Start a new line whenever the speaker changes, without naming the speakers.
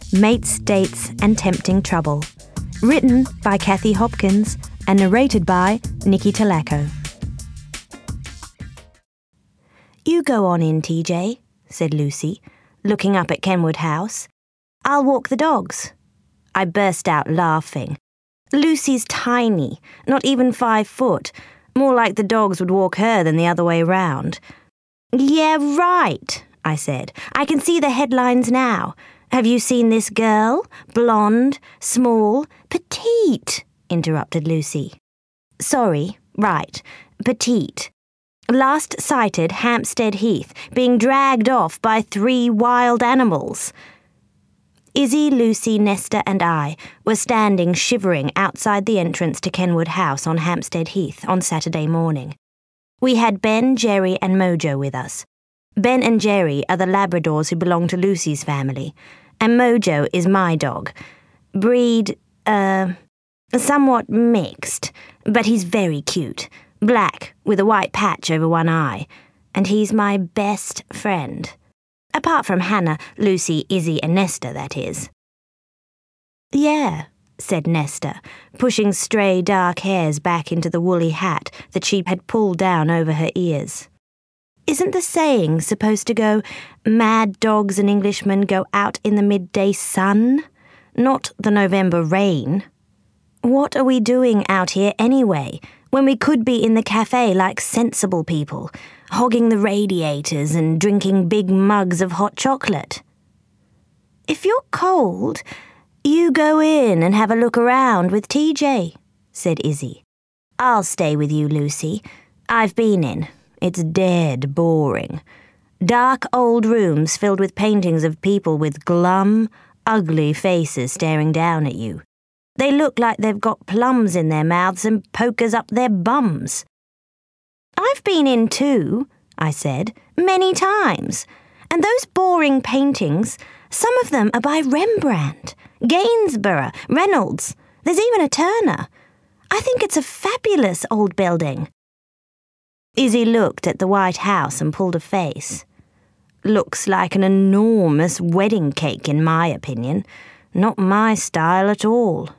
Mates, Dates and Tempting Trouble. Written by Kathy Hopkins and narrated by Nikki Talacco. "You go on in, TJ," said Lucy, looking up at Kenwood House. "I'll walk the dogs." I burst out laughing. Lucy's tiny, not even 5 foot, more like the dogs would walk her than the other way round. "Yeah, right," I said. "I can see the headlines now. Have you seen this girl? Blonde, small, petite," interrupted Lucy. "Sorry, right, petite. Last sighted Hampstead Heath, being dragged off by 3 wild animals." Izzy, Lucy, Nesta and I were standing shivering outside the entrance to Kenwood House on Hampstead Heath on Saturday morning. We had Ben, Jerry and Mojo with us. Ben and Jerry are the Labradors who belong to Lucy's family, and Mojo is my dog. Breed, somewhat mixed, but he's very cute. Black, with a white patch over one eye, and he's my best friend. Apart from Hannah, Lucy, Izzy and Nesta, that is. "Yeah," said Nesta, pushing stray dark hairs back into the woolly hat that she had pulled down over her ears. "Isn't the saying supposed to go, 'Mad dogs and Englishmen go out in the midday sun,' not the November rain? What are we doing out here anyway, when we could be in the cafe like sensible people, hogging the radiators and drinking big mugs of hot chocolate?" "If you're cold, you go in and have a look around with TJ," said Izzy. "I'll stay with you, Lucy. I've been in. It's dead boring. Dark old rooms filled with paintings of people with glum, ugly faces staring down at you. They look like they've got plums in their mouths and pokers up their bums." "I've been in too," I said, "many times. And those boring paintings, some of them are by Rembrandt, Gainsborough, Reynolds. There's even a Turner. I think it's a fabulous old building." Izzy looked at the White House and pulled a face. "Looks like an enormous wedding cake, in my opinion. Not my style at all."